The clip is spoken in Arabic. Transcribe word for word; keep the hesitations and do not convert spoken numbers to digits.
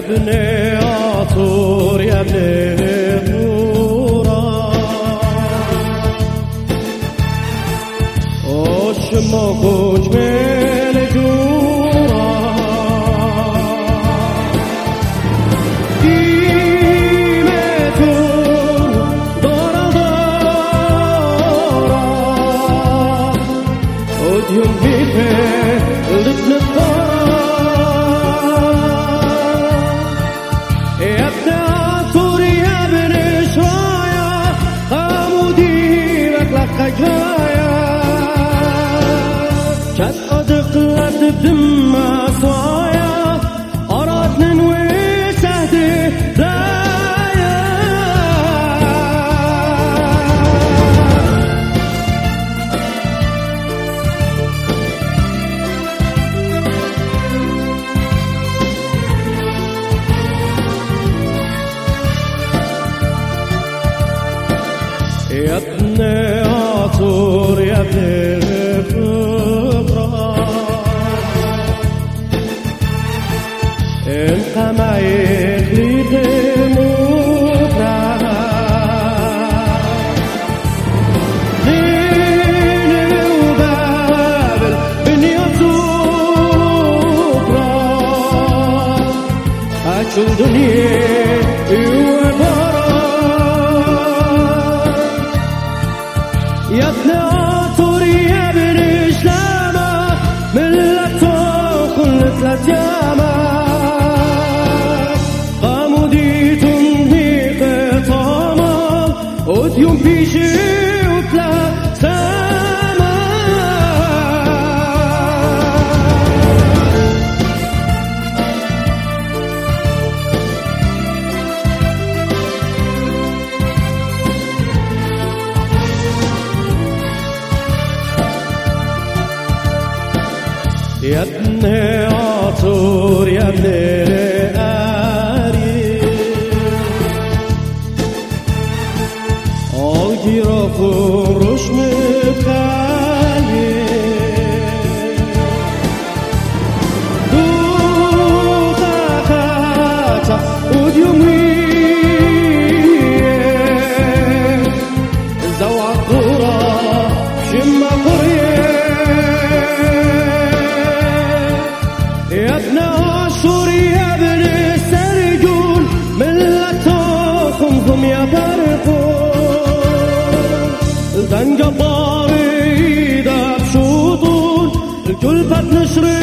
ابن عطور يا ابن نورا وشموكوش من جورا قيمتون دورا دورا وديون بيفه لبن الدورا يا ابن عطور يا ابن شرايا قاموا ديرك لك جايا كانت أدقلت بدم صايا أراد ننوي سهدي دايا يا ابن عطور يا ابن انت ما يخليك مطرح دين وبابل بنية صبرا أجل دنيا وبرا يا ابن عطور يا ابن إسلامة ملة خلت لجامة وديون بيجي وبلا سما يا ابن عطور يا ابن جرافوش مخالي دوخا خاتا وديومي زوع قرى شما قرية يا ابن عاشور يا ابن السرجون ملتكم يا برقون دن جباري داب شوطون الكل بات نشري